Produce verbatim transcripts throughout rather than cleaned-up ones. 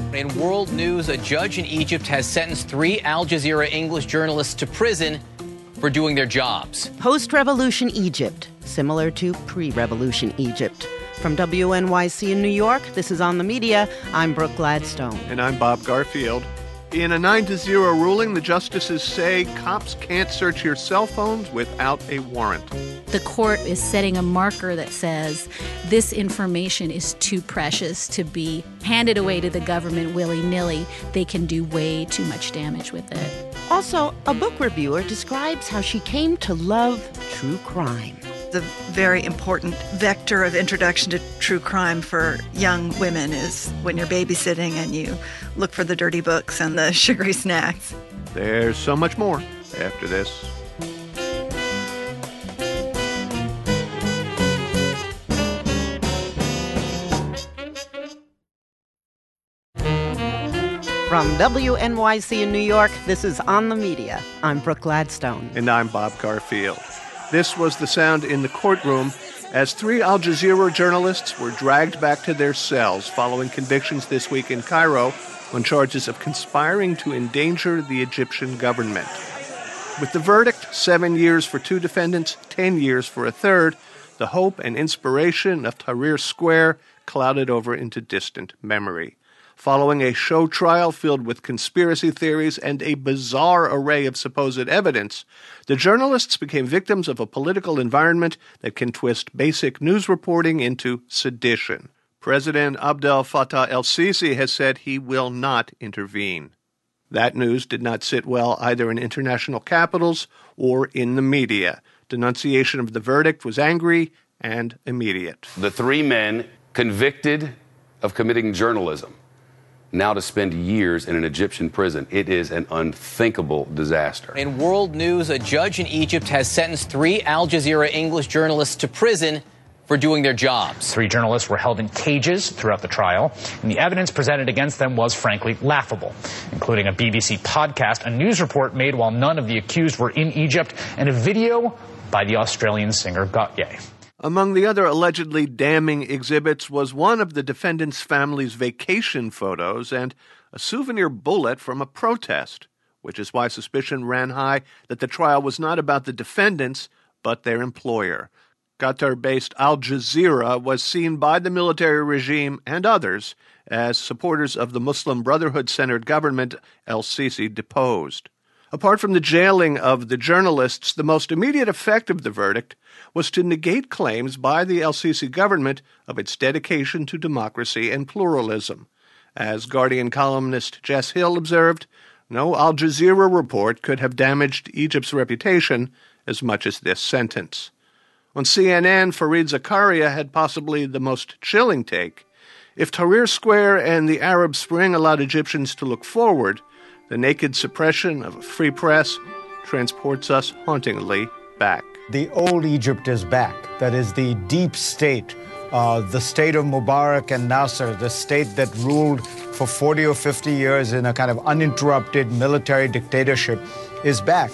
In world news, a judge in Egypt has sentenced three Al Jazeera English journalists to prison for doing their jobs. Post-revolution Egypt, similar to pre-revolution Egypt. From W N Y C in New York, this is On the Media. I'm Brooke Gladstone. And I'm Bob Garfield. In a nine to zero ruling, the justices say cops can't search your cell phones without a warrant. The court is setting a marker that says this information is too precious to be handed away to the government willy-nilly. They can do way too much damage with it. Also, a book reviewer describes how she came to love true crime. The very important vector of introduction to true crime for young women is when you're babysitting and you look for the dirty books and the sugary snacks. There's so much more after this. From W N Y C in New York, this is On the Media. I'm Brooke Gladstone. And I'm Bob Garfield. This was the sound in the courtroom as three Al Jazeera journalists were dragged back to their cells following convictions this week in Cairo on charges of conspiring to endanger the Egyptian government. With the verdict, seven years for two defendants, ten years for a third, the hope and inspiration of Tahrir Square clouded over into distant memory. Following a show trial filled with conspiracy theories and a bizarre array of supposed evidence, the journalists became victims of a political environment that can twist basic news reporting into sedition. President Abdel Fattah el-Sisi has said he will not intervene. That news did not sit well either in international capitals or in the media. Denunciation of the verdict was angry and immediate. The three men convicted of committing journalism, now to spend years in an Egyptian prison. It is an unthinkable disaster. In world news, a judge in Egypt has sentenced three Al Jazeera English journalists to prison for doing their jobs. Three journalists were held in cages throughout the trial, and the evidence presented against them was frankly laughable, including a B B C podcast, a news report made while none of the accused were in Egypt, and a video by the Australian singer Gautier. Among the other allegedly damning exhibits was one of the defendant's family's vacation photos and a souvenir bullet from a protest, which is why suspicion ran high that the trial was not about the defendants, but their employer. Qatar-based Al Jazeera was seen by the military regime and others as supporters of the Muslim Brotherhood-centered government el-Sisi deposed. Apart from the jailing of the journalists, the most immediate effect of the verdict was to negate claims by the el-Sisi government of its dedication to democracy and pluralism. As Guardian columnist Jess Hill observed, no Al Jazeera report could have damaged Egypt's reputation as much as this sentence. On C N N, Fareed Zakaria had possibly the most chilling take. If Tahrir Square and the Arab Spring allowed Egyptians to look forward, the naked suppression of a free press transports us hauntingly back. The old Egypt is back. That is the deep state, uh, the state of Mubarak and Nasser, the state that ruled for forty or fifty years in a kind of uninterrupted military dictatorship, is back.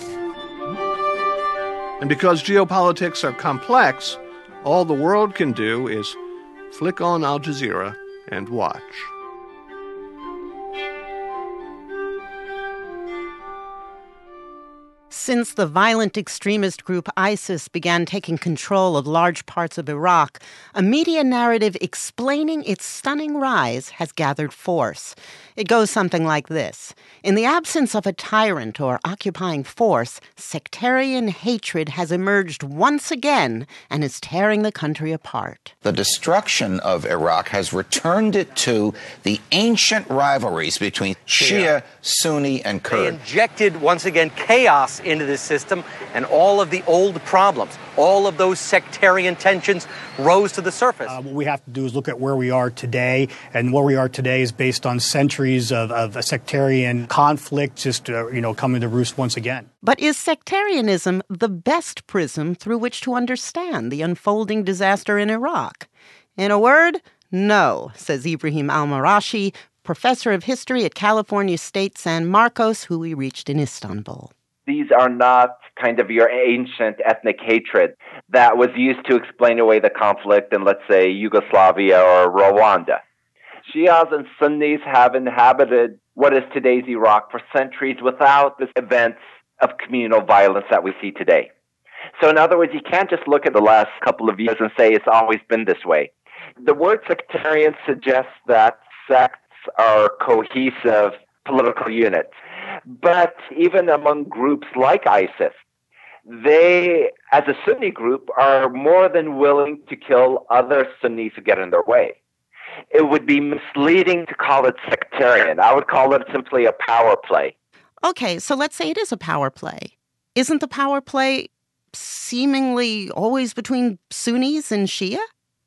And because geopolitics are complex, all the world can do is flick on Al Jazeera and watch. Since the violent extremist group ISIS began taking control of large parts of Iraq, a media narrative explaining its stunning rise has gathered force. It goes something like this. In the absence of a tyrant or occupying force, sectarian hatred has emerged once again and is tearing the country apart. The destruction of Iraq has returned it to the ancient rivalries between Shia, Sunni, and Kurd. They injected, once again, chaos into this system, and all of the old problems, all of those sectarian tensions rose to the surface. Uh, what we have to do is look at where we are today, and where we are today is based on centuries of, of a sectarian conflict just, uh, you know, coming to roost once again. But is sectarianism the best prism through which to understand the unfolding disaster in Iraq? In a word, no, says Ibrahim Al-Marashi, professor of history at California State San Marcos, who we reached in Istanbul. These are not kind of your ancient ethnic hatred that was used to explain away the conflict in, let's say, Yugoslavia or Rwanda. Shias and Sunnis have inhabited what is today's Iraq for centuries without the events of communal violence that we see today. So in other words, you can't just look at the last couple of years and say it's always been this way. The word sectarian suggests that sects are cohesive political units. But even among groups like ISIS, they, as a Sunni group, are more than willing to kill other Sunnis who get in their way. It would be misleading to call it sectarian. I would call it simply a power play. Okay, so let's say it is a power play. Isn't the power play seemingly always between Sunnis and Shia?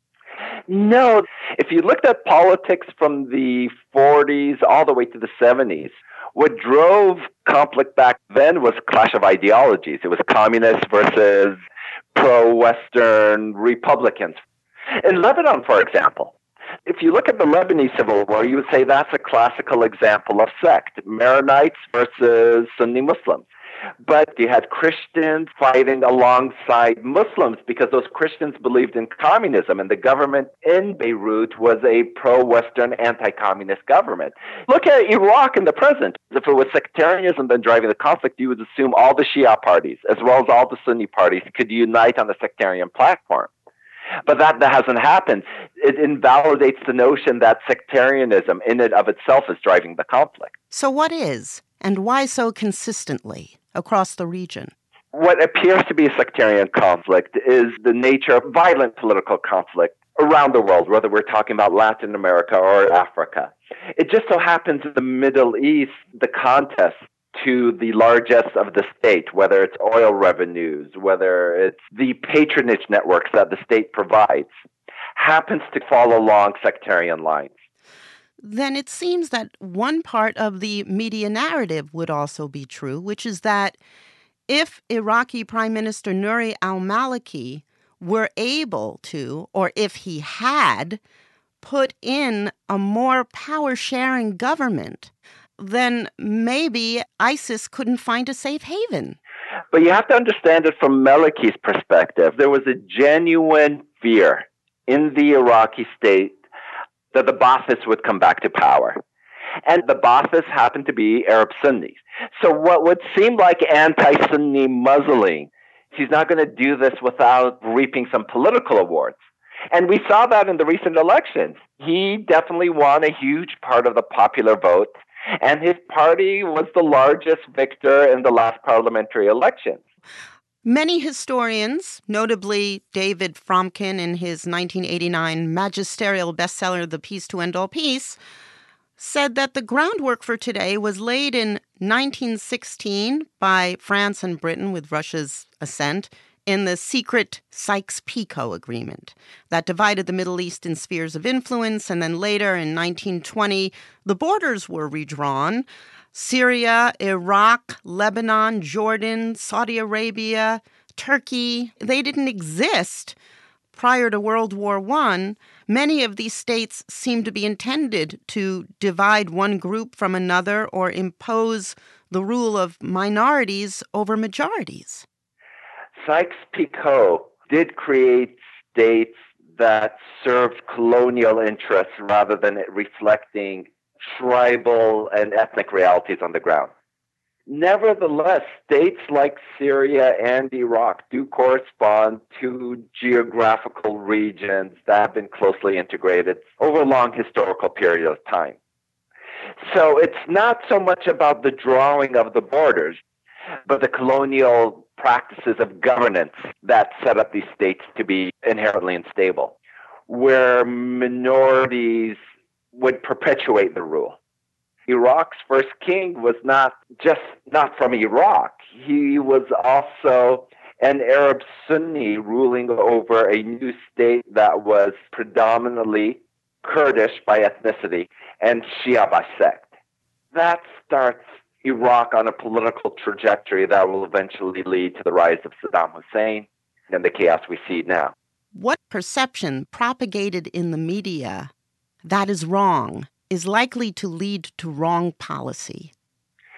No. If you looked at politics from the forties all the way to the seventies, what drove conflict back then was a clash of ideologies. It was communists versus pro-Western Republicans. In Lebanon, for example, if you look at the Lebanese civil war, you would say that's a classical example of sect, Maronites versus Sunni Muslims. But you had Christians fighting alongside Muslims because those Christians believed in communism, and the government in Beirut was a pro-Western, anti-communist government. Look at Iraq in the present. If it was sectarianism then driving the conflict, you would assume all the Shia parties, as well as all the Sunni parties, could unite on a sectarian platform. But that, that hasn't happened. It invalidates the notion that sectarianism in and of itself is driving the conflict. So what is, and why so consistently across the region? What appears to be a sectarian conflict is the nature of violent political conflict around the world, whether we're talking about Latin America or Africa. It just so happens in the Middle East, the contest to the largesse of the state, whether it's oil revenues, whether it's the patronage networks that the state provides, happens to fall along sectarian lines. Then it seems that one part of the media narrative would also be true, which is that if Iraqi Prime Minister Nouri al-Maliki were able to, or if he had, put in a more power-sharing government, then maybe ISIS couldn't find a safe haven. But you have to understand it from Maliki's perspective. There was a genuine fear in the Iraqi state that the Ba'athists would come back to power. And the Ba'athists happened to be Arab Sunnis. So what would seem like anti-Sunni muzzling, he's not going to do this without reaping some political awards. And we saw that in the recent elections. He definitely won a huge part of the popular vote, and his party was the largest victor in the last parliamentary elections. Many historians, notably David Fromkin in his nineteen eighty-nine magisterial bestseller, The Peace to End All Peace, said that the groundwork for today was laid in nineteen sixteen by France and Britain with Russia's assent in the secret Sykes-Picot Agreement that divided the Middle East in spheres of influence, and then later in nineteen twenty, the borders were redrawn. Syria, Iraq, Lebanon, Jordan, Saudi Arabia, Turkey, they didn't exist prior to World War One. Many of these states seem to be intended to divide one group from another or impose the rule of minorities over majorities. Sykes-Picot did create states that served colonial interests rather than reflecting tribal and ethnic realities on the ground. Nevertheless, states like Syria and Iraq do correspond to geographical regions that have been closely integrated over a long historical period of time. So it's not so much about the drawing of the borders, but the colonial practices of governance that set up these states to be inherently unstable, where minorities would perpetuate the rule. Iraq's first king was not just not from Iraq. He was also an Arab Sunni ruling over a new state that was predominantly Kurdish by ethnicity and Shia by sect. That starts Iraq on a political trajectory that will eventually lead to the rise of Saddam Hussein and the chaos we see now. What perception propagated in the media that is wrong is likely to lead to wrong policy?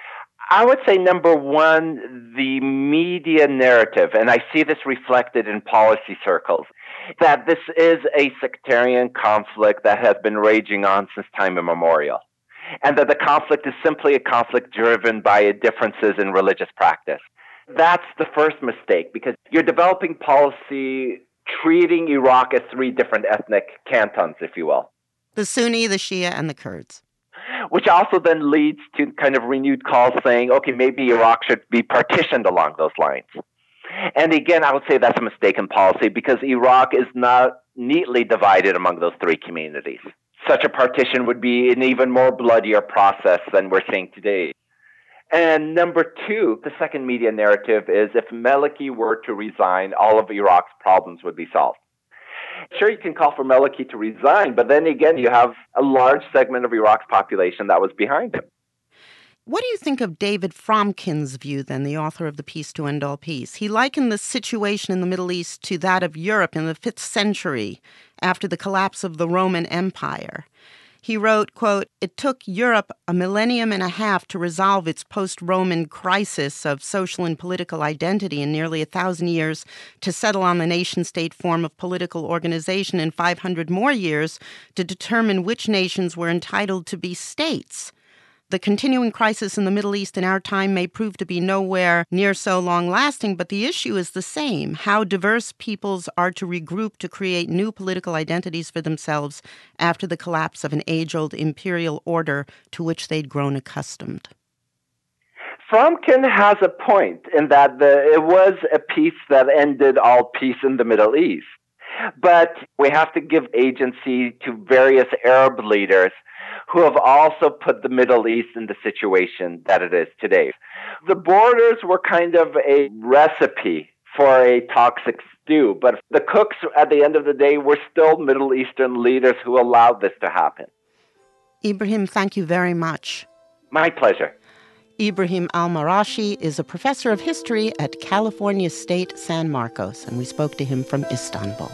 I would say, number one, the media narrative, and I see this reflected in policy circles, that this is a sectarian conflict that has been raging on since time immemorial, and that the conflict is simply a conflict driven by differences in religious practice. That's the first mistake, because you're developing policy treating Iraq as three different ethnic cantons, if you will. The Sunni, the Shia, and the Kurds. Which also then leads to kind of renewed calls saying, okay, maybe Iraq should be partitioned along those lines. And again, I would say that's a mistaken policy, because Iraq is not neatly divided among those three communities. Such a partition would be an even more bloodier process than we're seeing today. And number two, the second media narrative is if Maliki were to resign, all of Iraq's problems would be solved. Sure, you can call for Maliki to resign, but then again, you have a large segment of Iraq's population that was behind him. What do you think of David Fromkin's view, then, the author of The Peace to End All Peace? He likened the situation in the Middle East to that of Europe in the fifth century after the collapse of the Roman Empire. He wrote, quote, "It took Europe a millennium and a half to resolve its post-Roman crisis of social and political identity, and nearly a thousand years to settle on the nation-state form of political organization, and five hundred more years to determine which nations were entitled to be states. The continuing crisis in the Middle East in our time may prove to be nowhere near so long-lasting, but the issue is the same: how diverse peoples are to regroup to create new political identities for themselves after the collapse of an age-old imperial order to which they'd grown accustomed." Fromkin has a point in that the, it was a peace that ended all peace in the Middle East. But we have to give agency to various Arab leaders who have also put the Middle East in the situation that it is today. The borders were kind of a recipe for a toxic stew, but the cooks at the end of the day were still Middle Eastern leaders who allowed this to happen. Ibrahim, thank you very much. My pleasure. Ibrahim Al-Marashi is a professor of history at California State San Marcos, and we spoke to him from Istanbul.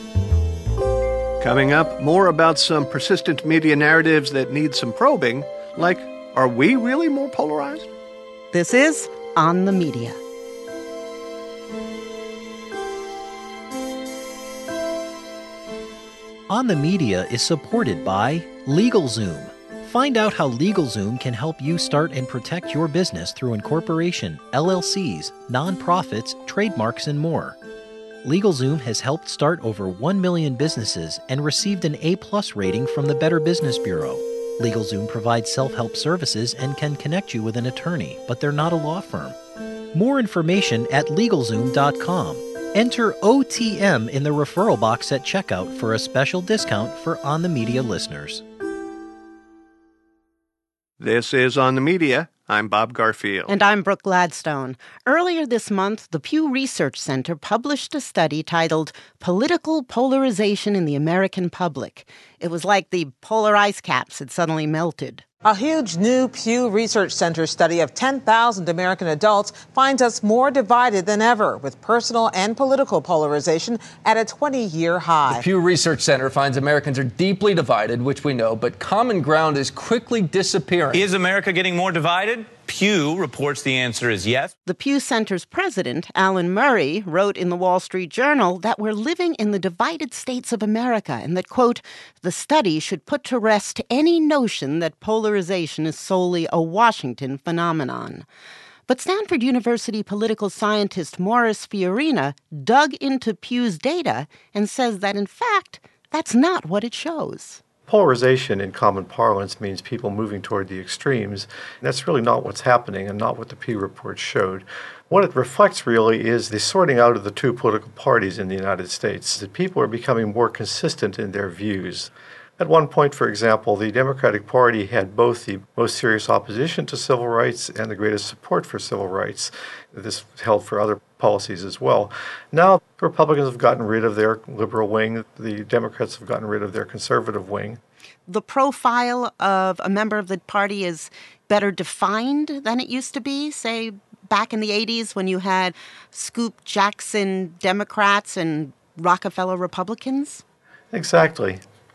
Coming up, more about some persistent media narratives that need some probing, like, are we really more polarized? This is On the Media. On the Media is supported by LegalZoom. Find out how LegalZoom can help you start and protect your business through incorporation, L L Cs, nonprofits, trademarks, and more. LegalZoom has helped start over one million businesses and received an A-plus rating from the Better Business Bureau. LegalZoom provides self-help services and can connect you with an attorney, but they're not a law firm. More information at LegalZoom dot com. Enter O T M in the referral box at checkout for a special discount for On the Media listeners. This is On the Media. I'm Bob Garfield. And I'm Brooke Gladstone. Earlier this month, the Pew Research Center published a study titled Political Polarization in the American Public. It was like the polar ice caps had suddenly melted. A huge new Pew Research Center study of ten thousand American adults finds us more divided than ever, with personal and political polarization at a twenty-year high. The Pew Research Center finds Americans are deeply divided, which we know, but common ground is quickly disappearing. Is America getting more divided? Pew reports the answer is yes. The Pew Center's president, Alan Murray, wrote in the Wall Street Journal that we're living in the divided states of America and that, quote, the study should put to rest any notion that polarization is solely a Washington phenomenon. But Stanford University political scientist Morris Fiorina dug into Pew's data and says that, in fact, that's not what it shows. Polarization in common parlance means people moving toward the extremes. That's really not what's happening and not what the Pew report showed. What it reflects really is the sorting out of the two political parties in the United States, that people are becoming more consistent in their views. At one point, for example, the Democratic Party had both the most serious opposition to civil rights and the greatest support for civil rights. This held for other policies as well. Now, Republicans have gotten rid of their liberal wing. The Democrats have gotten rid of their conservative wing. The profile of a member of the party is better defined than it used to be, say, back in the eighties when you had Scoop Jackson Democrats and Rockefeller Republicans? Exactly.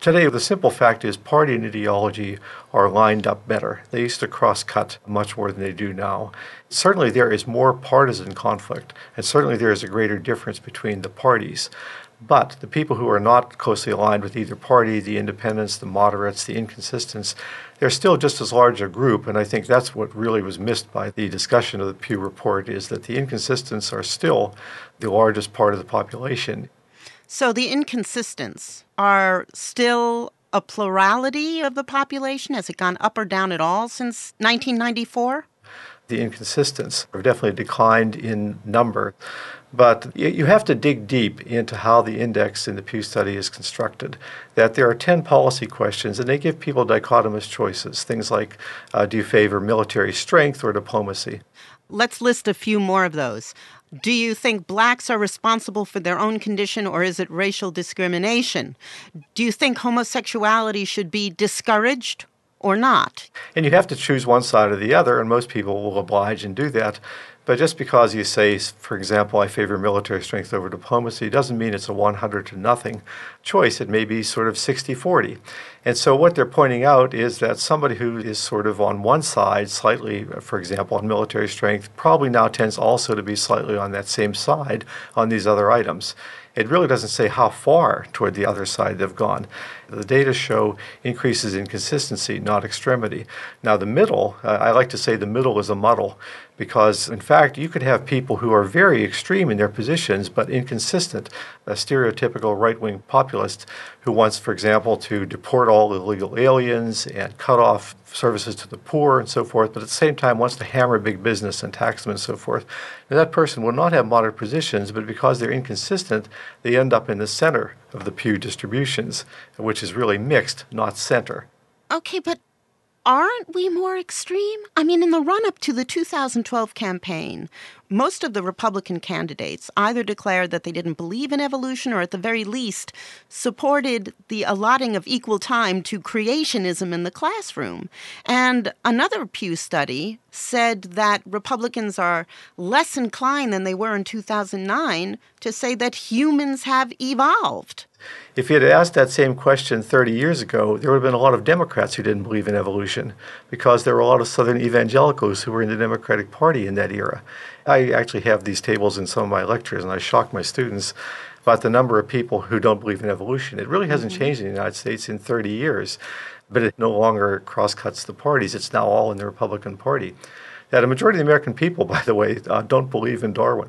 Today, the simple fact is party and ideology are lined up better. They used to cross-cut much more than they do now. Certainly there is more partisan conflict, and certainly there is a greater difference between the parties. But the people who are not closely aligned with either party, the independents, the moderates, the inconsistents, they're still just as large a group, and I think that's what really was missed by the discussion of the Pew report, is that the inconsistents are still the largest part of the population. So the inconsistents are still a plurality of the population? Has it gone up or down at all since nineteen ninety-four? The inconsistents have definitely declined in number. But you have to dig deep into how the index in the Pew study is constructed, that there are ten policy questions, and they give people dichotomous choices, things like, uh, do you favor military strength or diplomacy? Let's list a few more of those. Do you think blacks are responsible for their own condition, or is it racial discrimination? Do you think homosexuality should be discouraged or not? And you have to choose one side or the other, and most people will oblige and do that. But just because you say, for example, I favor military strength over diplomacy, doesn't mean it's a one hundred to nothing choice. It may be sort of sixty forty. And so what they're pointing out is that somebody who is sort of on one side, slightly, for example, on military strength, probably now tends also to be slightly on that same side on these other items. It really doesn't say how far toward the other side they've gone. The data show increases in consistency, not extremity. Now, the middle, uh, I like to say the middle is a muddle, because, in fact, you could have people who are very extreme in their positions but inconsistent, a stereotypical right-wing populist who wants, for example, to deport all illegal aliens and cut off services to the poor and so forth, but at the same time wants to hammer big business and tax them and so forth. Now, that person will not have moderate positions, but because they're inconsistent, they end up in the center of the Pew distributions, which is really mixed, not center. Okay, but aren't we more extreme? I mean, in the run-up to the two thousand twelve campaign, most of the Republican candidates either declared that they didn't believe in evolution or at the very least supported the allotting of equal time to creationism in the classroom. And another Pew study said that Republicans are less inclined than they were in two thousand nine to say that humans have evolved. If you had asked that same question thirty years ago, there would have been a lot of Democrats who didn't believe in evolution, because there were a lot of Southern evangelicals who were in the Democratic Party in that era. I actually have these tables in some of my lectures, and I shock my students about the number of people who don't believe in evolution. It really hasn't changed in the United States in thirty years, but it no longer cross-cuts the parties. It's now all in the Republican Party. That a majority of the American people, by the way, uh, don't believe in Darwin.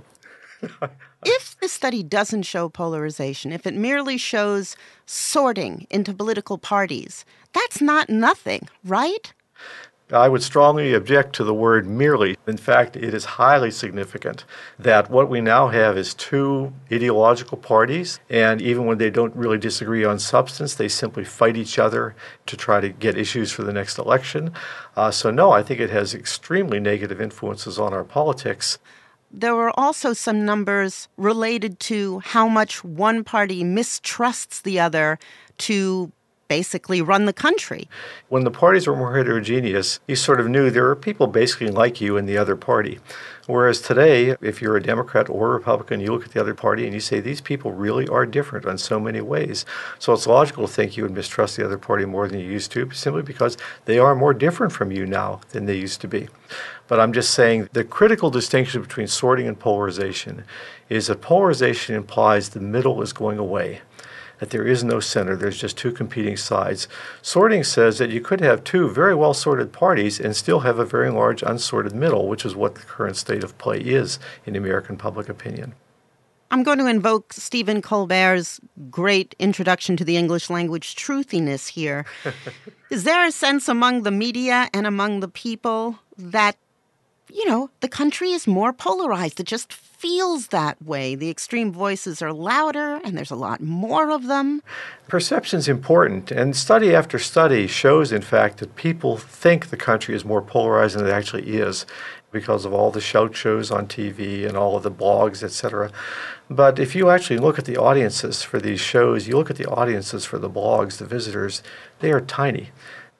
If the study doesn't show polarization, if it merely shows sorting into political parties, that's not nothing, right? I would strongly object to the word merely. In fact, it is highly significant that what we now have is two ideological parties, and even when they don't really disagree on substance, they simply fight each other to try to get issues for the next election. Uh, so no, I think it has extremely negative influences on our politics. There were also some numbers related to how much one party mistrusts the other to basically run the country. When the parties were more heterogeneous, you sort of knew there were people basically like you in the other party. Whereas today, if you're a Democrat or a Republican, you look at the other party and you say, these people really are different in so many ways. So it's logical to think you would mistrust the other party more than you used to, simply because they are more different from you now than they used to be. But I'm just saying the critical distinction between sorting and polarization is that polarization implies the middle is going away, that there is no center, there's just two competing sides. Sorting says that you could have two very well-sorted parties and still have a very large unsorted middle, which is what the current state of play is in American public opinion. I'm going to invoke Stephen Colbert's great introduction to the English language truthiness here. Is there a sense among the media and among the people that, you know, the country is more polarized? It just feels that way. The extreme voices are louder, and there's a lot more of them. Perception's important, and study after study shows, in fact, that people think the country is more polarized than it actually is because of all the shout shows on T V and all of the blogs, et cetera. But if you actually look at the audiences for these shows, you look at the audiences for the blogs, the visitors, they are tiny.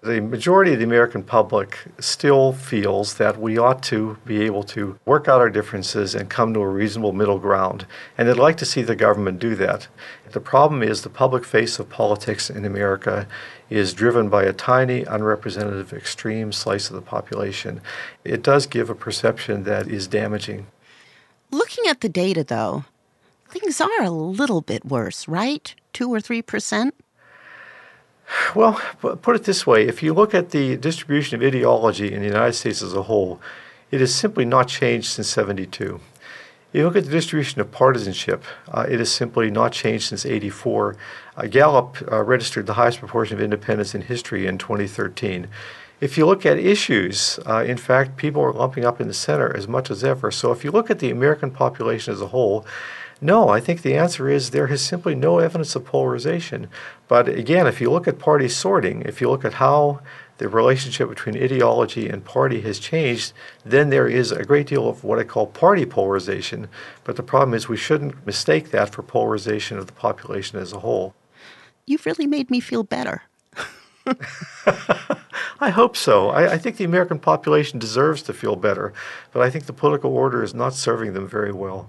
The majority of the American public still feels that we ought to be able to work out our differences and come to a reasonable middle ground, and they'd like to see the government do that. The problem is the public face of politics in America is driven by a tiny, unrepresentative, extreme slice of the population. It does give a perception that is damaging. Looking at the data, though, things are a little bit worse, right? Two or three percent? Well, put it this way. If you look at the distribution of ideology in the United States as a whole, it has simply not changed since seventy-two. If you look at the distribution of partisanship, uh, it has simply not changed since eighty-four. Uh, Gallup uh, registered the highest proportion of independents in history in twenty thirteen. If you look at issues, uh, in fact, people are lumping up in the center as much as ever. So if you look at the American population as a whole, no, I think the answer is there is simply no evidence of polarization. But again, if you look at party sorting, if you look at how the relationship between ideology and party has changed, then there is a great deal of what I call party polarization. But the problem is we shouldn't mistake that for polarization of the population as a whole. You've really made me feel better. I hope so. I, I think the American population deserves to feel better, but I think the political order is not serving them very well.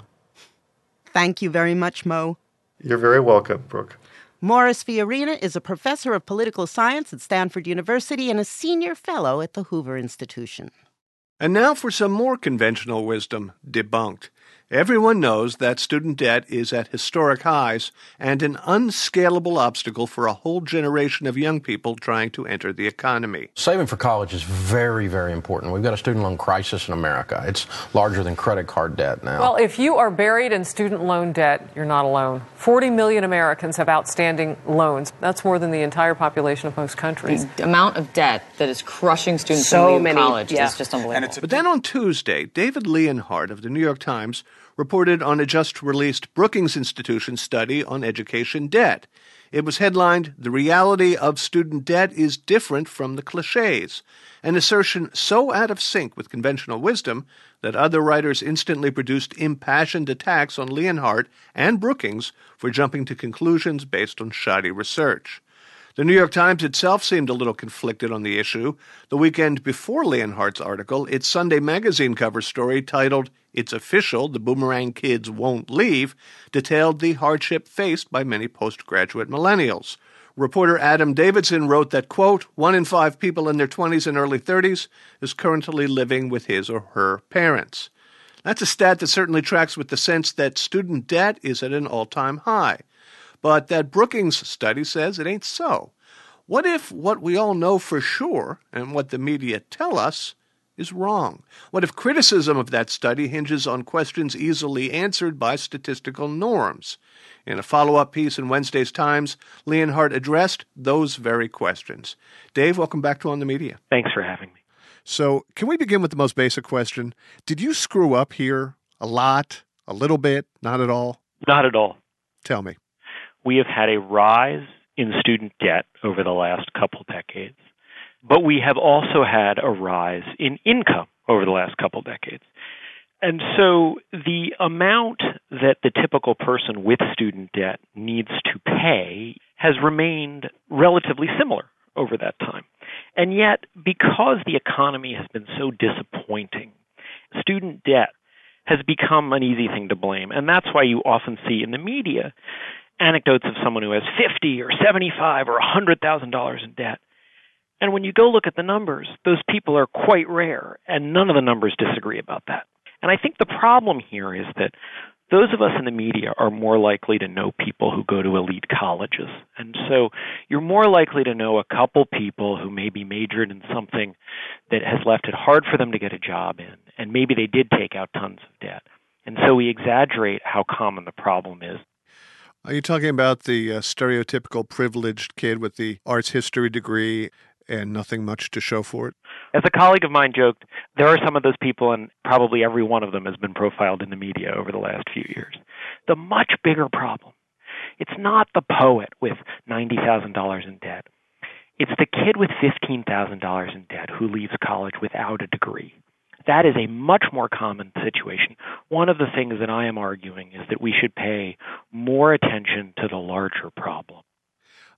Thank you very much, Mo. You're very welcome, Brooke. Morris Fiorina is a professor of political science at Stanford University and a senior fellow at the Hoover Institution. And now for some more conventional wisdom debunked. Everyone knows that student debt is at historic highs and an unscalable obstacle for a whole generation of young people trying to enter the economy. Saving for college is very, very important. We've got a student loan crisis in America. It's larger than credit card debt now. Well, if you are buried in student loan debt, you're not alone. forty million Americans have outstanding loans. That's more than the entire population of most countries. The amount of debt that is crushing students So in many, college yeah. is just unbelievable. But then on Tuesday, David Leonhardt of the New York Times reported on a just-released Brookings Institution study on education debt. It was headlined, "The Reality of Student Debt is Different from the Clichés," an assertion so out of sync with conventional wisdom that other writers instantly produced impassioned attacks on Leonhardt and Brookings for jumping to conclusions based on shoddy research. The New York Times itself seemed a little conflicted on the issue. The weekend before Leonhardt's article, its Sunday magazine cover story titled "It's Official, the Boomerang Kids Won't Leave," detailed the hardship faced by many postgraduate millennials. Reporter Adam Davidson wrote that, quote, one in five people in their twenties and early thirties is currently living with his or her parents. That's a stat that certainly tracks with the sense that student debt is at an all-time high. But that Brookings study says it ain't so. What if what we all know for sure, and what the media tell us, is wrong? What if criticism of that study hinges on questions easily answered by statistical norms? In a follow-up piece in Wednesday's Times, Leonhardt addressed those very questions. Dave, welcome back to On the Media. Thanks for having me. So, can we begin with the most basic question? Did you screw up here a lot, a little bit, not at all? Not at all. Tell me. We have had a rise in student debt over the last couple decades, but we have also had a rise in income over the last couple decades. And so the amount that the typical person with student debt needs to pay has remained relatively similar over that time. And yet, because the economy has been so disappointing, student debt has become an easy thing to blame. And that's why you often see in the media anecdotes of someone who has fifty or seventy-five or one hundred thousand dollars in debt. And when you go look at the numbers, those people are quite rare, and none of the numbers disagree about that. And I think the problem here is that those of us in the media are more likely to know people who go to elite colleges. And so you're more likely to know a couple people who maybe majored in something that has left it hard for them to get a job in, and maybe they did take out tons of debt. And so we exaggerate how common the problem is. Are you talking about the uh, stereotypical privileged kid with the arts history degree and nothing much to show for it? As a colleague of mine joked, there are some of those people, and probably every one of them has been profiled in the media over the last few years. The much bigger problem, it's not the poet with ninety thousand dollars in debt. It's the kid with fifteen thousand dollars in debt who leaves college without a degree. That is a much more common situation. One of the things that I am arguing is that we should pay more attention to the larger problem.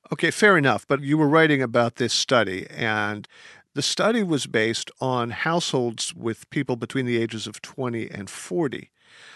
Okay, fair enough. But you were writing about this study, and the study was based on households with people between the ages of twenty and forty.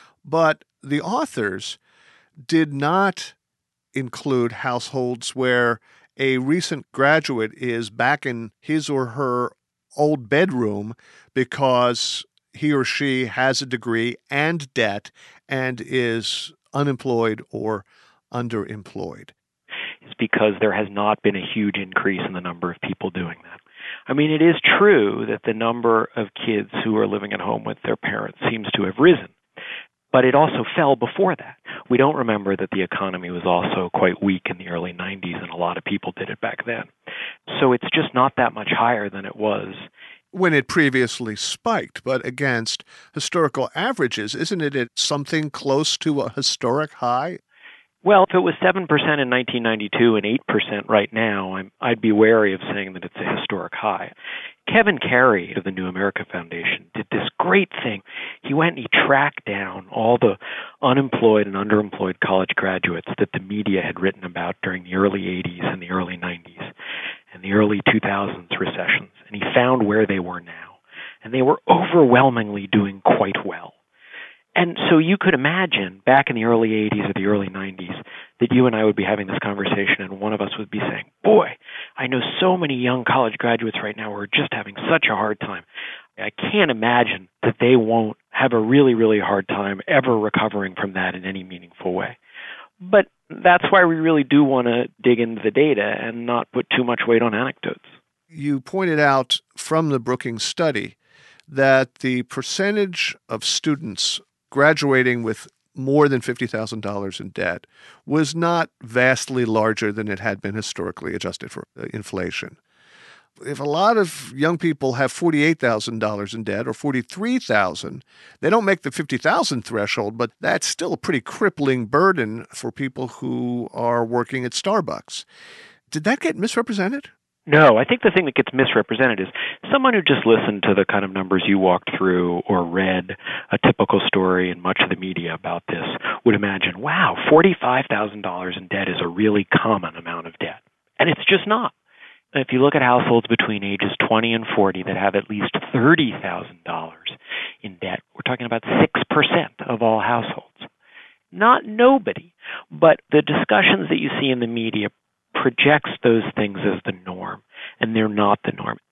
But the authors did not include households where a recent graduate is back in his or her old bedroom because he or she has a degree and debt and is unemployed or underemployed. It's because there has not been a huge increase in the number of people doing that. I mean, it is true that the number of kids who are living at home with their parents seems to have risen, but it also fell before that. We don't remember that the economy was also quite weak in the early nineties, and a lot of people did it back then. So it's just not that much higher than it was when it previously spiked. But against historical averages, isn't it at something close to a historic high? Well, if it was seven percent in nineteen ninety-two and eight percent right now, I'm, I'd be wary of saying that it's a historic high. Kevin Carey of the New America Foundation did this great thing. He went and he tracked down all the unemployed and underemployed college graduates that the media had written about during the early eighties and the early nineties and the early two thousands recessions, and he found where they were now. And they were overwhelmingly doing quite well. And so you could imagine back in the early eighties or the early nineties that you and I would be having this conversation and one of us would be saying, boy, I know so many young college graduates right now who are just having such a hard time. I can't imagine that they won't have a really, really hard time ever recovering from that in any meaningful way. But that's why we really do want to dig into the data and not put too much weight on anecdotes. You pointed out from the Brookings study that the percentage of students graduating with more than fifty thousand dollars in debt was not vastly larger than it had been historically, adjusted for inflation. If a lot of young people have forty-eight thousand dollars in debt or forty-three thousand dollars, they don't make the fifty thousand dollars threshold, but that's still a pretty crippling burden for people who are working at Starbucks. Did that get misrepresented? No, I think the thing that gets misrepresented is someone who just listened to the kind of numbers you walked through or read a typical story in much of the media about this would imagine, wow, forty-five thousand dollars in debt is a really common amount of debt. And it's just not. If you look at households between ages twenty and forty that have at least thirty thousand dollars in debt, we're talking about six percent of all households. Not nobody, but the discussions that you see in the media projects those things as the norm, and they're not the norm.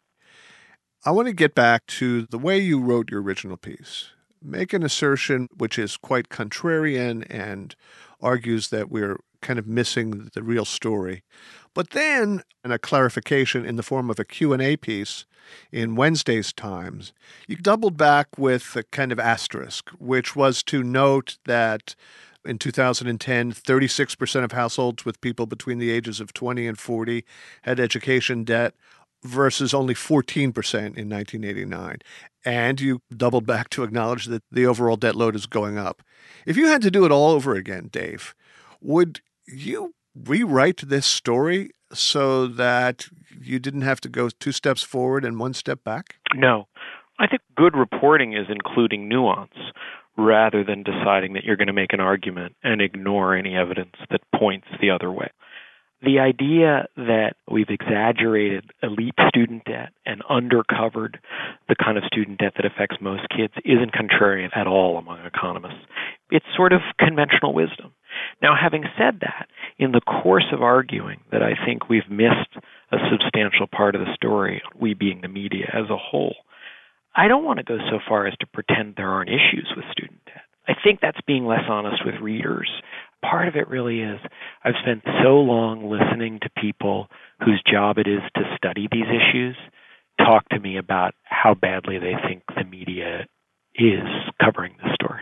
I want to get back to the way you wrote your original piece. Make an assertion which is quite contrarian and argues that we're kind of missing the real story. But then, in a clarification in the form of a Q and A piece in Wednesday's Times, you doubled back with a kind of asterisk, which was to note that in two thousand ten, thirty-six percent of households with people between the ages of twenty and forty had education debt versus only fourteen percent in nineteen eighty-nine. And you doubled back to acknowledge that the overall debt load is going up. If you had to do it all over again, Dave, would you rewrite this story so that you didn't have to go two steps forward and one step back? No. I think good reporting is including nuance, rather than deciding that you're going to make an argument and ignore any evidence that points the other way. The idea that we've exaggerated elite student debt and undercovered the kind of student debt that affects most kids isn't contrarian at all among economists. It's sort of conventional wisdom. Now, having said that, in the course of arguing that I think we've missed a substantial part of the story, we being the media as a whole, I don't want to go so far as to pretend there aren't issues with student debt. I think that's being less honest with readers. Part of it really is I've spent so long listening to people whose job it is to study these issues talk to me about how badly they think the media is covering this story.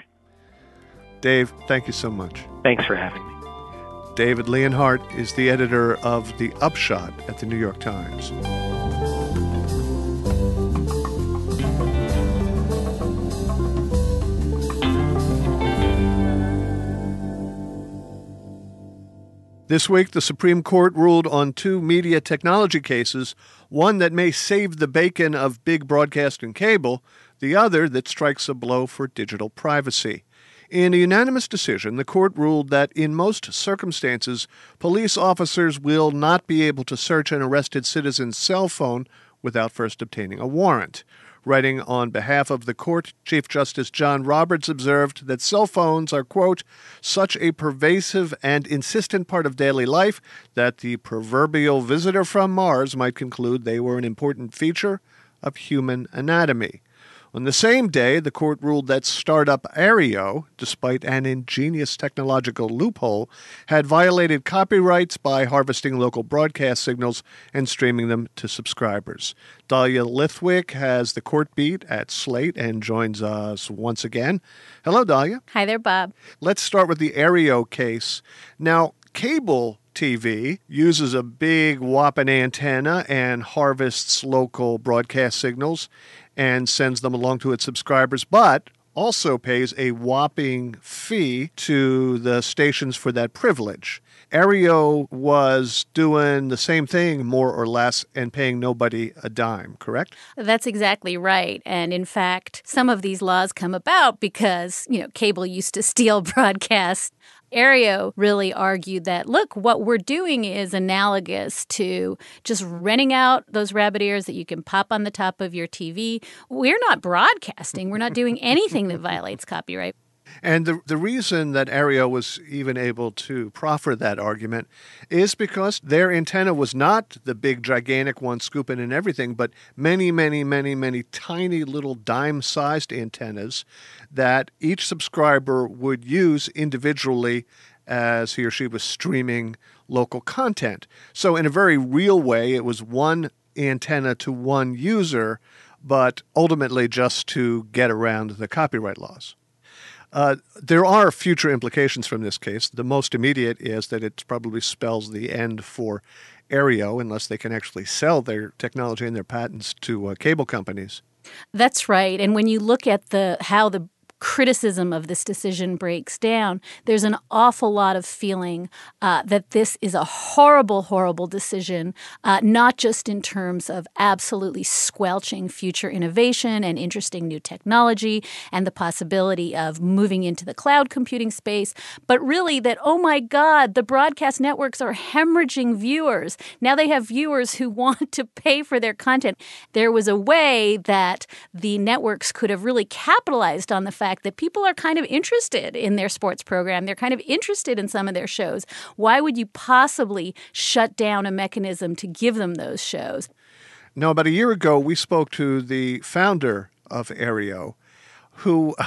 Dave, thank you so much. Thanks for having me. David Leonhardt is the editor of The Upshot at the New York Times. This week, the Supreme Court ruled on two media technology cases, one that may save the bacon of big broadcast and cable, the other that strikes a blow for digital privacy. In a unanimous decision, the court ruled that in most circumstances, police officers will not be able to search an arrested citizen's cell phone without first obtaining a warrant. Writing on behalf of the court, Chief Justice John Roberts observed that cell phones are, quote, such a pervasive and insistent part of daily life that the proverbial visitor from Mars might conclude they were an important feature of human anatomy. On the same day, the court ruled that startup Aereo, despite an ingenious technological loophole, had violated copyrights by harvesting local broadcast signals and streaming them to subscribers. Dahlia Lithwick has the court beat at Slate and joins us once again. Hello, Dahlia. Hi there, Bob. Let's start with the Aereo case. Now, cable T V uses a big whopping antenna and harvests local broadcast signals and sends them along to its subscribers, but also pays a whopping fee to the stations for that privilege. Aereo was doing the same thing, more or less, and paying nobody a dime, correct? That's exactly right. And in fact, some of these laws come about because, you know, cable used to steal broadcasts. Aereo really argued that, look, what we're doing is analogous to just renting out those rabbit ears that you can pop on the top of your T V. We're not broadcasting. We're not doing anything that violates copyright. And the the reason that Aereo was even able to proffer that argument is because their antenna was not the big, gigantic one scooping in everything, but many, many, many, many tiny little dime-sized antennas that each subscriber would use individually as he or she was streaming local content. So in a very real way, it was one antenna to one user, but ultimately just to get around the copyright laws. Uh, there are future implications from this case. The most immediate is that it probably spells the end for Aereo unless they can actually sell their technology and their patents to uh, cable companies. That's right. And when you look at the how the criticism of this decision breaks down, there's an awful lot of feeling uh, that this is a horrible, horrible decision, uh, not just in terms of absolutely squelching future innovation and interesting new technology and the possibility of moving into the cloud computing space, but really that, oh my God, the broadcast networks are hemorrhaging viewers. Now they have viewers who want to pay for their content. There was a way that the networks could have really capitalized on the fact that people are kind of interested in their sports program. They're kind of interested in some of their shows. Why would you possibly shut down a mechanism to give them those shows? Now, about a year ago, we spoke to the founder of Aereo, who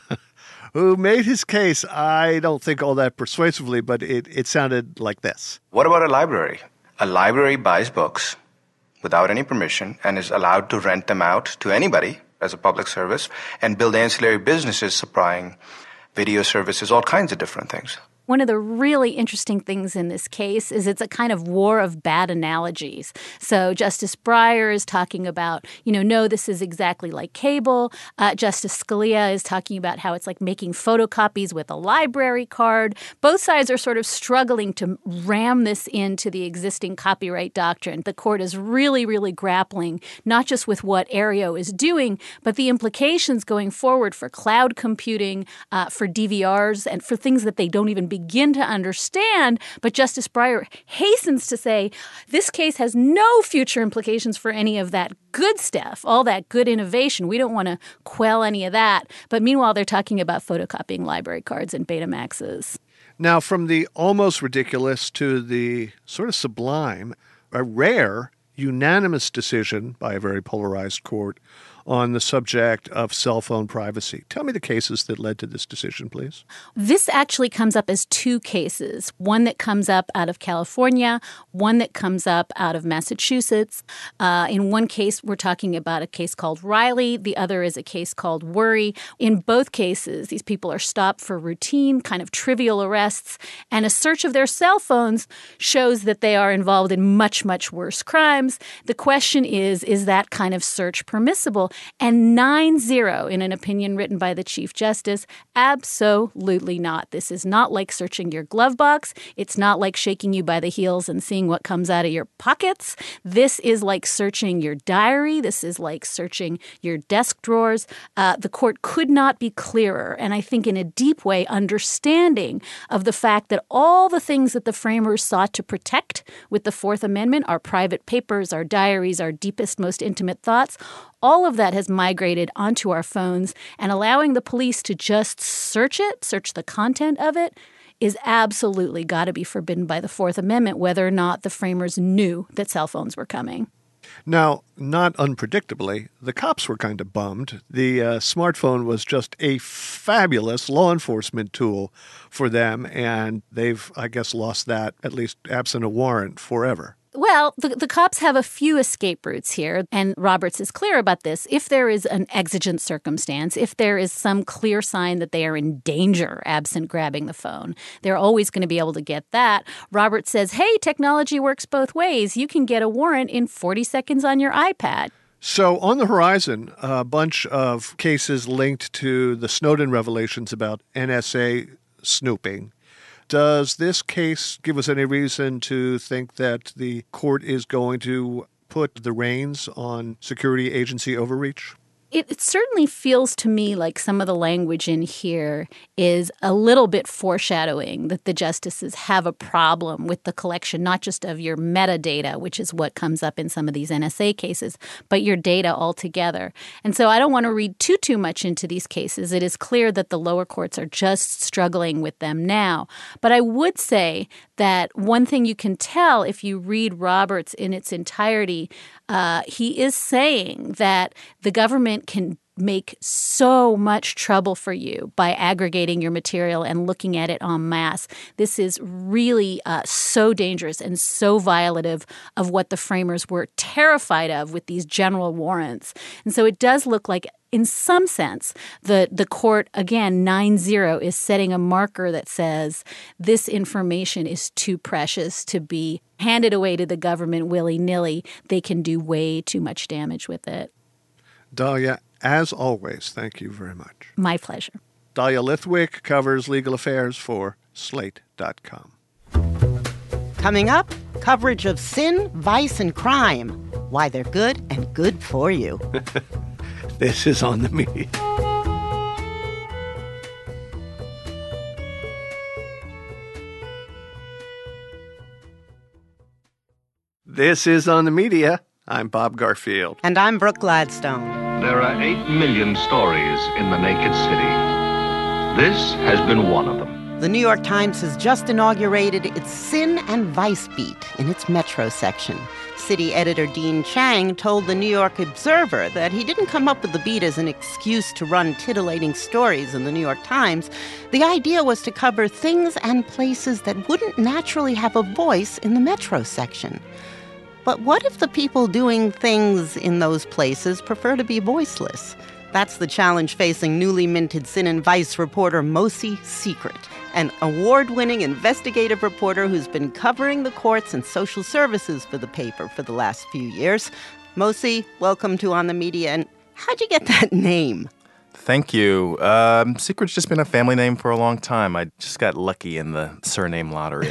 who made his case, I don't think all that persuasively, but it, it sounded like this. What about a library? A library buys books without any permission and is allowed to rent them out to anybody as a public service and build ancillary businesses supplying video services, all kinds of different things. One of the really interesting things in this case is it's a kind of war of bad analogies. So Justice Breyer is talking about, you know, no, this is exactly like cable. Uh, Justice Scalia is talking about how it's like making photocopies with a library card. Both sides are sort of struggling to ram this into the existing copyright doctrine. The court is really, really grappling not just with what Aereo is doing, but the implications going forward for cloud computing, uh, for D V Rs, and for things that they don't even begin to understand. But Justice Breyer hastens to say this case has no future implications for any of that good stuff, all that good innovation. We don't want to quell any of that. But meanwhile, they're talking about photocopying library cards and Betamaxes. Now, from the almost ridiculous to the sort of sublime, a rare unanimous decision by a very polarized court on the subject of cell phone privacy. Tell me the cases that led to this decision, please. This actually comes up as two cases, one that comes up out of California, one that comes up out of Massachusetts. Uh, in one case, we're talking about a case called Riley. The other is a case called Worry. In both cases, these people are stopped for routine, kind of trivial arrests, and a search of their cell phones shows that they are involved in much, much worse crimes. The question is, is that kind of search permissible? And nine zero in an opinion written by the Chief Justice, absolutely not. This is not like searching your glove box. It's not like shaking you by the heels and seeing what comes out of your pockets. This is like searching your diary. This is like searching your desk drawers. Uh, the court could not be clearer, and I think in a deep way understanding of the fact that all the things that the framers sought to protect with the Fourth Amendment, our private papers, our diaries, our deepest, most intimate thoughts, all of that has migrated onto our phones, and allowing the police to just search it, search the content of it, is absolutely got to be forbidden by the Fourth Amendment, whether or not the framers knew that cell phones were coming. Now, not unpredictably, the cops were kind of bummed. The uh, smartphone was just a fabulous law enforcement tool for them, and they've, I guess, lost that, at least absent a warrant, forever. Well, the, the cops have a few escape routes here, and Roberts is clear about this. If there is an exigent circumstance, if there is some clear sign that they are in danger absent grabbing the phone, they're always going to be able to get that. Roberts says, hey, technology works both ways. You can get a warrant in forty seconds on your iPad. So on the horizon, a bunch of cases linked to the Snowden revelations about N S A snooping. Does this case give us any reason to think that the court is going to put the reins on security agency overreach? It, it certainly feels to me like some of the language in here is a little bit foreshadowing that the justices have a problem with the collection, not just of your metadata, which is what comes up in some of these N S A cases, but your data altogether. And so I don't want to read too, too much into these cases. It is clear that the lower courts are just struggling with them now. But I would say that one thing you can tell if you read Roberts in its entirety, uh, he is saying that the government can make so much trouble for you by aggregating your material and looking at it en masse. This is really uh, so dangerous and so violative of what the framers were terrified of with these general warrants. And so it does look like, in some sense, the, the court, again, nine zero, is setting a marker that says this information is too precious to be handed away to the government willy-nilly. They can do way too much damage with it. Dahlia, as always, thank you very much. My pleasure. Dahlia Lithwick covers legal affairs for Slate dot com. Coming up, coverage of sin, vice, and crime. Why they're good and good for you. This is On the Media. This is On the Media. I'm Bob Garfield. And I'm Brooke Gladstone. There are eight million stories in the naked city. This has been one of them. The New York Times has just inaugurated its Sin and Vice beat in its Metro section. City editor Dean Chang told the New York Observer that he didn't come up with the beat as an excuse to run titillating stories in the New York Times. The idea was to cover things and places that wouldn't naturally have a voice in the Metro section. But what if the people doing things in those places prefer to be voiceless? That's the challenge facing newly minted Sin and Vice reporter Mosi Secret, an award-winning investigative reporter who's been covering the courts and social services for the paper for the last few years. Mosi, welcome to On the Media. And how'd you get that name? Thank you. Um, Secret's just been a family name for a long time. I just got lucky in the surname lottery.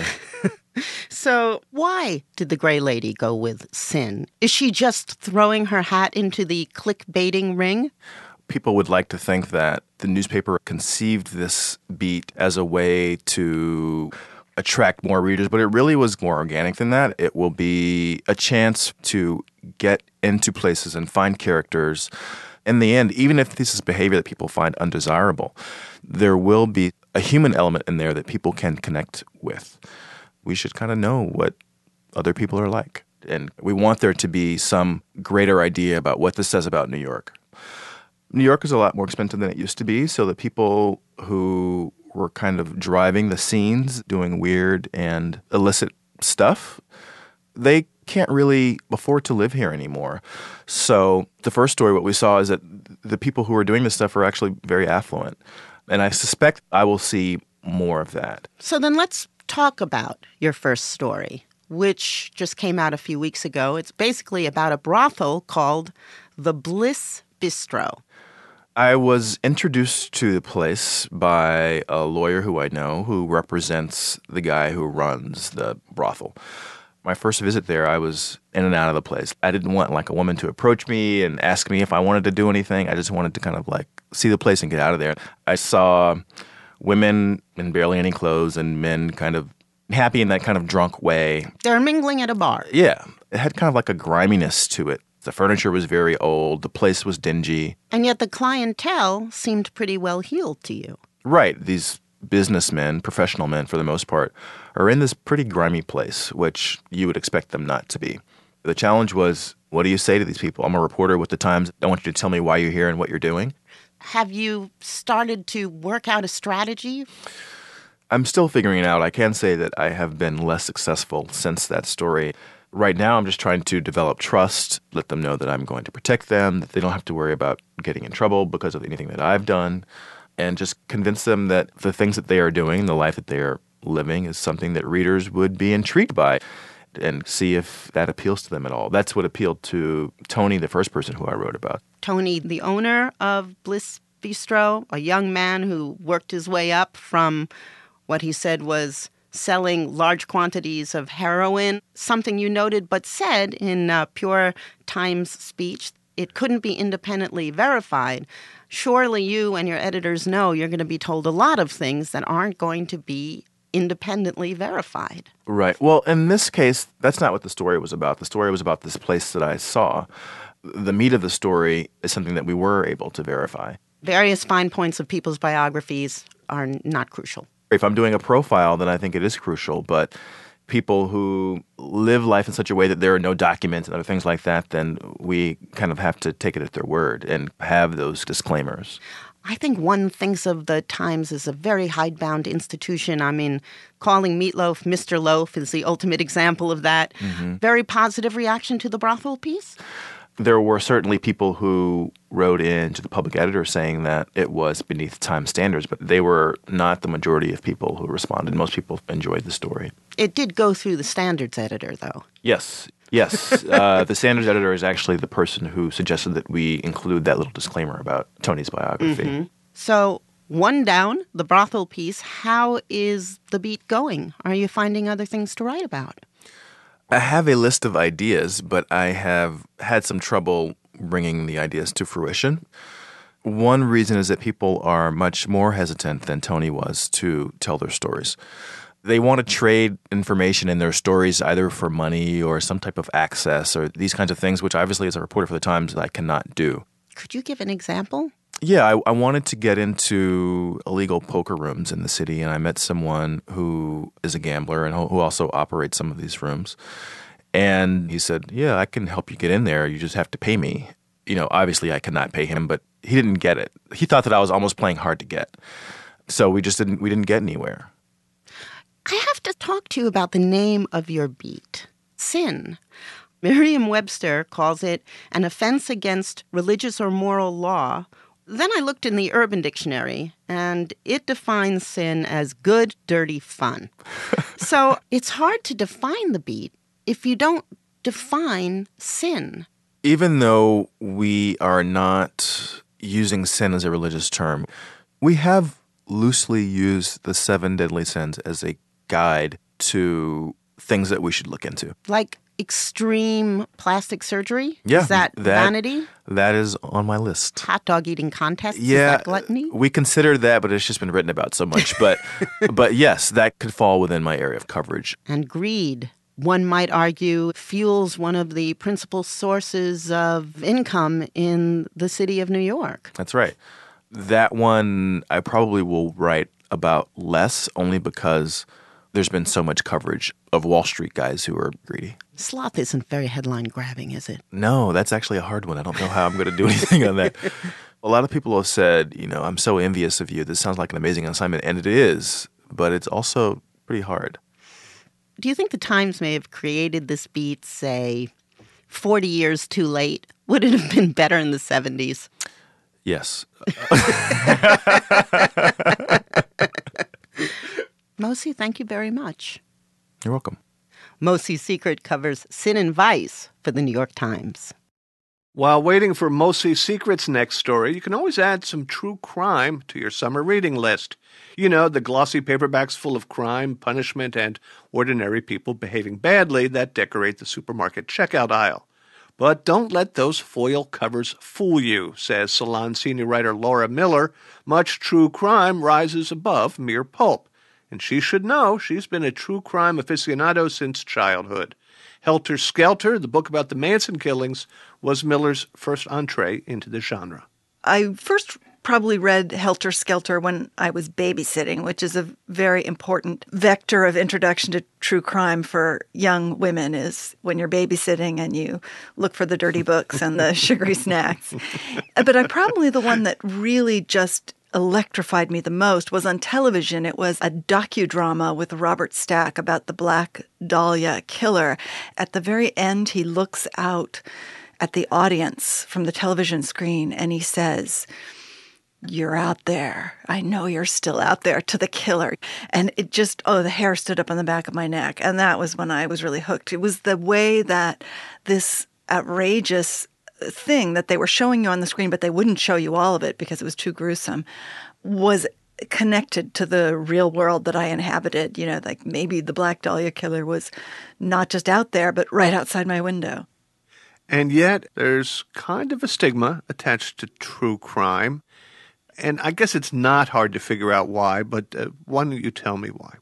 So why did the Gray Lady go with Sin? Is she just throwing her hat into the clickbaiting ring? People would like to think that the newspaper conceived this beat as a way to attract more readers, but it really was more organic than that. It will be a chance to get into places and find characters. In the end, even if this is behavior that people find undesirable, there will be a human element in there that people can connect with. We should kind of know what other people are like. And we want there to be some greater idea about what this says about New York. New York is a lot more expensive than it used to be, so the people who were kind of driving the scenes, doing weird and illicit stuff, they can't really afford to live here anymore. So the first story, what we saw is that the people who are doing this stuff are actually very affluent. And I suspect I will see more of that. So then let's talk about your first story, which just came out a few weeks ago. It's basically about a brothel called the Bliss Bistro. I was introduced to the place by a lawyer who I know who represents the guy who runs the brothel. My first visit there, I was in and out of the place. I didn't want like a woman to approach me and ask me if I wanted to do anything. I just wanted to kind of like see the place and get out of there. I saw women in barely any clothes and men kind of happy in that kind of drunk way. They're mingling at a bar. Yeah. It had kind of like a griminess to it. The furniture was very old. The place was dingy. And yet the clientele seemed pretty well heeled to you. Right. These businessmen, professional men for the most part, are in this pretty grimy place, which you would expect them not to be. The challenge was, what do you say to these people? I'm a reporter with the Times. I want you to tell me why you're here and what you're doing. Have you started to work out a strategy? I'm still figuring it out. I can say that I have been less successful since that story. Right now, I'm just trying to develop trust, let them know that I'm going to protect them, that they don't have to worry about getting in trouble because of anything that I've done, and just convince them that the things that they are doing, the life that they are living, is something that readers would be intrigued by, and see if that appeals to them at all. That's what appealed to Tony, the first person who I wrote about. Tony, the owner of Bliss Bistro, a young man who worked his way up from what he said was selling large quantities of heroin, something you noted but said in uh, Pure Times speech. It couldn't be independently verified. Surely you and your editors know you're going to be told a lot of things that aren't going to be independently verified. Right. Well, in this case, that's not what the story was about. The story was about this place that I saw. The meat of the story is something that we were able to verify. Various fine points of people's biographies are not crucial. If I'm doing a profile, then I think it is crucial. But people who live life in such a way that there are no documents and other things like that, then we kind of have to take it at their word and have those disclaimers. I think one thinks of the Times as a very hidebound institution. I mean, calling Meatloaf Mister Loaf is the ultimate example of that. Mm-hmm. Very positive reaction to the brothel piece? There were certainly people who wrote in to the public editor saying that it was beneath Times standards, but they were not the majority of people who responded. Most people enjoyed the story. It did go through the standards editor, though. Yes, yes. uh, the standards editor is actually the person who suggested that we include that little disclaimer about Tony's biography. Mm-hmm. So, one down, the brothel piece. How is the beat going? Are you finding other things to write about? I have a list of ideas, but I have had some trouble bringing the ideas to fruition. One reason is that people are much more hesitant than Tony was to tell their stories. They want to trade information in their stories either for money or some type of access or these kinds of things, which obviously as a reporter for the Times I cannot do. Could you give an example? Yeah, I, I wanted to get into illegal poker rooms in the city, and I met someone who is a gambler and who also operates some of these rooms. And he said, yeah, I can help you get in there. You just have to pay me. You know, obviously I could not pay him, but he didn't get it. He thought that I was almost playing hard to get. So we just didn't, we didn't get anywhere. I have to talk to you about the name of your beat, Sin. Merriam-Webster calls it an offense against religious or moral law. Then I looked in the Urban Dictionary, and it defines sin as good, dirty fun. So it's hard to define the beat if you don't define sin. Even though we are not using sin as a religious term, we have loosely used the seven deadly sins as a guide to things that we should look into. Like extreme plastic surgery? Yeah. Is that, that vanity? That is on my list. Hot dog eating contests? Yeah. Is that gluttony? We consider that, but it's just been written about so much. But, but yes, that could fall within my area of coverage. And greed, one might argue, fuels one of the principal sources of income in the city of New York. That's right. That one I probably will write about less, only because there's been so much coverage of Wall Street guys who are greedy. Sloth isn't very headline-grabbing, is it? No, that's actually a hard one. I don't know how I'm going to do anything on that. A lot of people have said, you know, I'm so envious of you. This sounds like an amazing assignment, and it is, but it's also pretty hard. Do you think the Times may have created this beat, say, forty years too late? Would it have been better in the seventies? Yes. Mosi, thank you very much. You're welcome. Mosi Secret covers sin and vice for the New York Times. While waiting for Mosi Secret's next story, you can always add some true crime to your summer reading list. You know, the glossy paperbacks full of crime, punishment, and ordinary people behaving badly that decorate the supermarket checkout aisle. But don't let those foil covers fool you, says Salon senior writer Laura Miller. Much true crime rises above mere pulp. And she should know she's been a true crime aficionado since childhood. Helter Skelter, the book about the Manson killings, was Miller's first entree into the genre. I first probably read Helter Skelter when I was babysitting, which is a very important vector of introduction to true crime for young women, is when you're babysitting and you look for the dirty books and the sugary snacks. But I probably the one that really just electrified me the most was on television. It was a docudrama with Robert Stack about the Black Dahlia killer. At the very end, he looks out at the audience from the television screen and he says, "You're out there. I know you're still out there," to the killer. And it just, oh, the hair stood up on the back of my neck. And that was when I was really hooked. It was the way that this outrageous thing that they were showing you on the screen, but they wouldn't show you all of it because it was too gruesome, was connected to the real world that I inhabited. You know, like maybe the Black Dahlia killer was not just out there, but right outside my window. And yet there's kind of a stigma attached to true crime. And I guess it's not hard to figure out why, but uh, why don't you tell me why?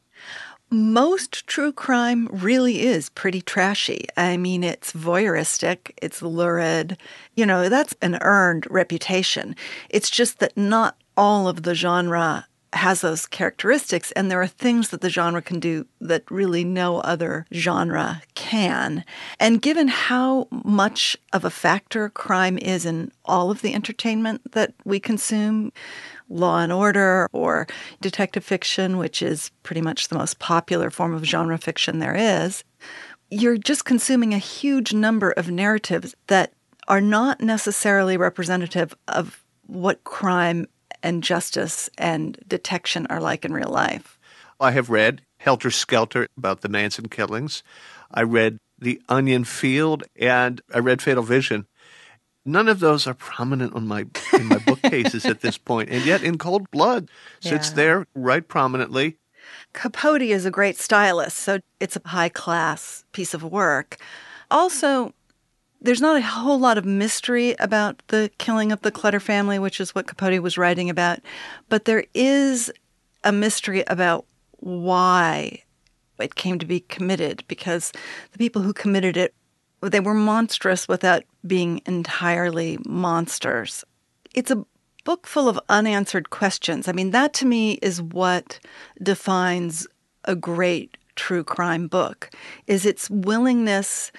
Most true crime really is pretty trashy. I mean, it's voyeuristic, it's lurid. You know, that's an earned reputation. It's just that not all of the genre has those characteristics, and there are things that the genre can do that really no other genre can. And given how much of a factor crime is in all of the entertainment that we consume, Law and Order or detective fiction, which is pretty much the most popular form of genre fiction there is, you're just consuming a huge number of narratives that are not necessarily representative of what crime and justice and detection are like in real life. I have read Helter Skelter about the Manson killings. I read The Onion Field, and I read Fatal Vision. None of those are prominent on my in my bookcases at this point, and yet In Cold Blood sits Yeah. there right prominently. Capote is a great stylist, so it's a high-class piece of work. Also, there's not a whole lot of mystery about the killing of the Clutter family, which is what Capote was writing about, but there is a mystery about why it came to be committed, because the people who committed it, they were monstrous without being entirely monsters. It's a book full of unanswered questions. I mean, that to me is what defines a great true crime book, is its willingness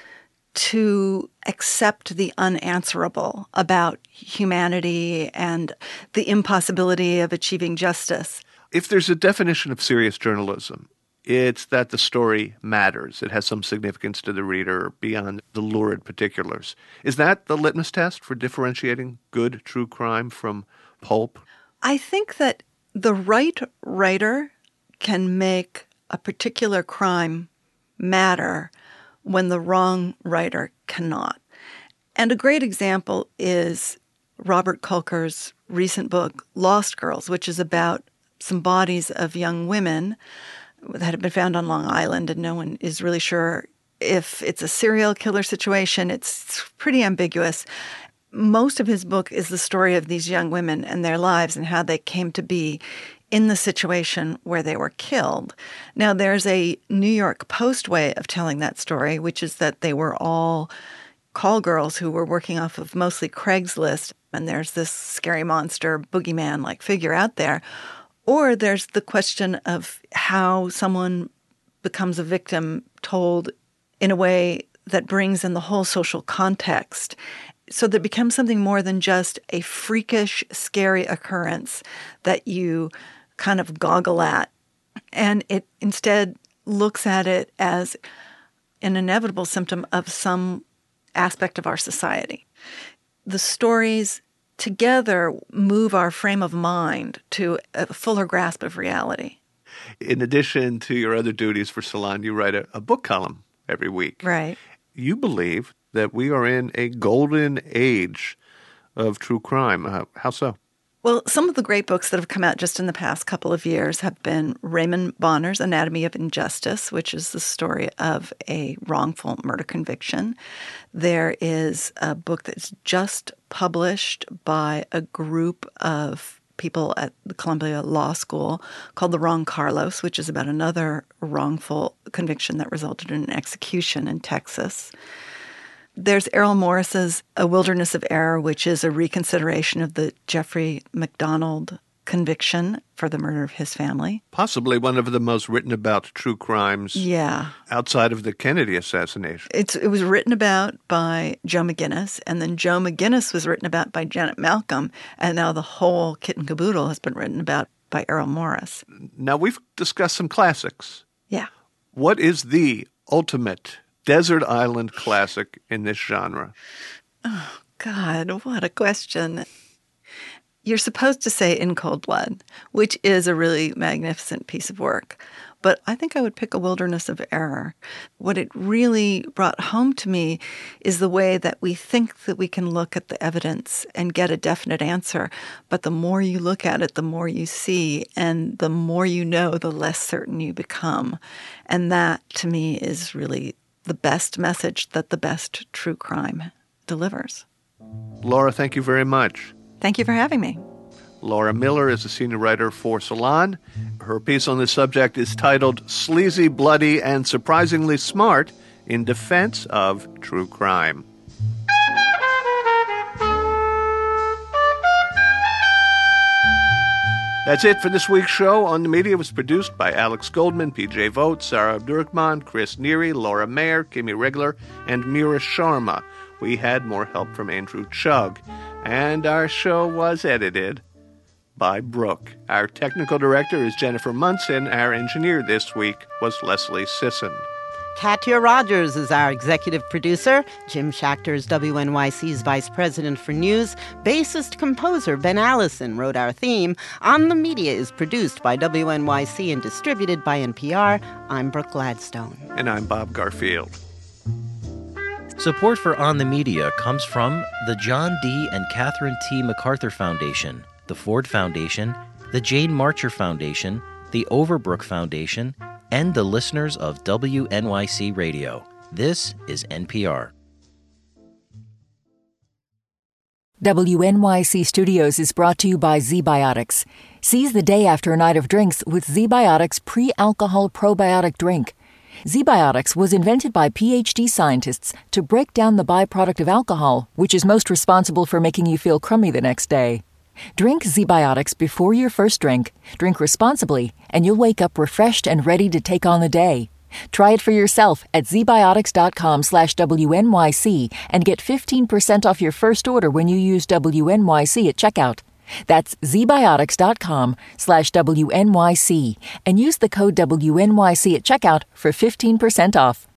to accept the unanswerable about humanity and the impossibility of achieving justice. If there's a definition of serious journalism, it's that the story matters. It has some significance to the reader beyond the lurid particulars. Is that the litmus test for differentiating good true crime from pulp? I think that the right writer can make a particular crime matter when the wrong writer cannot. And a great example is Robert Kolker's recent book, Lost Girls, which is about some bodies of young women that have been found on Long Island, and no one is really sure if it's a serial killer situation. It's pretty ambiguous. Most of his book is the story of these young women and their lives and how they came to be in the situation where they were killed. Now, there's a New York Post way of telling that story, which is that they were all call girls who were working off of mostly Craigslist, and there's this scary monster boogeyman-like figure out there. Or there's the question of how someone becomes a victim told in a way that brings in the whole social context, so that it becomes something more than just a freakish, scary occurrence that you kind of goggle at. And it instead looks at it as an inevitable symptom of some aspect of our society. The stories together move our frame of mind to a fuller grasp of reality. In addition to your other duties for Salon, you write a, a book column every week. Right. You believe that we are in a golden age of true crime. Uh, how so? Well, some of the great books that have come out just in the past couple of years have been Raymond Bonner's Anatomy of Injustice, which is the story of a wrongful murder conviction. There is a book that's just published by a group of people at the Columbia Law School called The Wrong Carlos, which is about another wrongful conviction that resulted in an execution in Texas. There's Errol Morris's A Wilderness of Error, which is a reconsideration of the Jeffrey MacDonald conviction for the murder of his family. Possibly one of the most written about true crimes yeah. outside of the Kennedy assassination. It's, it was written about by Joe McGinnis, and then Joe McGinnis was written about by Janet Malcolm, and now the whole kit and caboodle has been written about by Errol Morris. Now, we've discussed some classics. Yeah. What is the ultimate desert island classic in this genre? Oh, God, what a question. You're supposed to say In Cold Blood, which is a really magnificent piece of work. But I think I would pick A Wilderness of Error. What it really brought home to me is the way that we think that we can look at the evidence and get a definite answer. But the more you look at it, the more you see. And the more you know, the less certain you become. And that, to me, is really the best message that the best true crime delivers. Laura, thank you very much. Thank you for having me. Laura Miller is a senior writer for Salon. Her piece on this subject is titled Sleazy, Bloody, and Surprisingly Smart in Defense of True Crime. That's it for this week's show. On the Media was produced by Alex Goldman, P J Vogt, Sarah Abdurrahman, Chris Neary, Laura Mayer, Kimi Regler, and Mira Sharma. We had more help from Andrew Chugg. And our show was edited by Brooke. Our technical director is Jennifer Munson. Our engineer this week was Leslie Sisson. Katya Rogers is our executive producer. Jim Schachter is W N Y C's vice president for news. Bassist-composer Ben Allison wrote our theme. On the Media is produced by W N Y C and distributed by N P R. I'm Brooke Gladstone. And I'm Bob Garfield. Support for On the Media comes from the John D. and Catherine T. MacArthur Foundation, the Ford Foundation, the Jane Marcher Foundation, the Overbrook Foundation, and the listeners of W N Y C Radio. This is N P R. W N Y C Studios is brought to you by ZBiotics. Seize the day after a night of drinks with ZBiotics pre-alcohol probiotic drink. ZBiotics was invented by P H D scientists to break down the byproduct of alcohol, which is most responsible for making you feel crummy the next day. Drink ZBiotics before your first drink, drink responsibly, and you'll wake up refreshed and ready to take on the day. Try it for yourself at zbiotics.com slash WNYC and get fifteen percent off your first order when you use W N Y C at checkout. That's zbiotics.com slash WNYC and use the code W N Y C at checkout for fifteen percent off.